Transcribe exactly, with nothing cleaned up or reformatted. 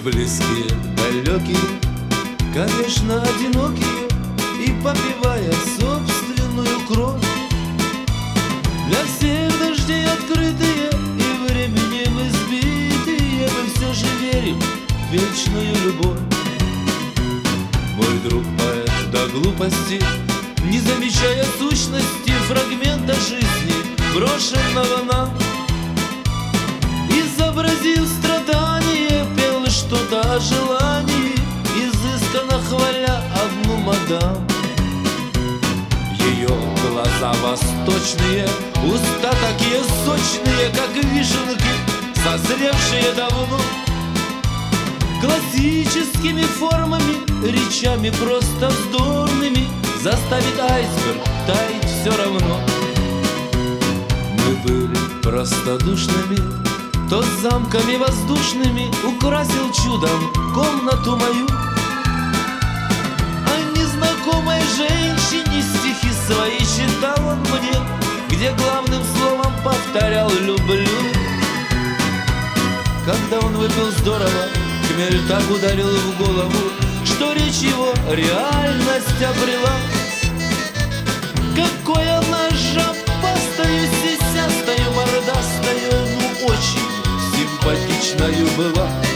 близкие, далекие, конечно, одинокие, и попивая собственную кровь. Для всех дождей открытые и временем избитые, мы все же верим в вечную любовь. Мой друг поэт до глупости, не замечая сущности фрагмента жизни, брошенного нам, изобразив страдание, пел что-то о желании, изысканно хваля одну мадам. Ее глаза восточные, уста такие сочные, как вишенки, созревшие давно, классическими формами, речами просто вздорными, заставит айсберг таять все равно. Мы были простодушными, то замками воздушными украсил чудом комнату мою. А незнакомой женщине стихи свои читал он мне, где главным словом повторял «люблю». Когда он выпил здорово, хмель так ударил в голову, что речь его реальность обрела. Какой она жопастою, сисястою, мордастою, ну очень симпатичною была.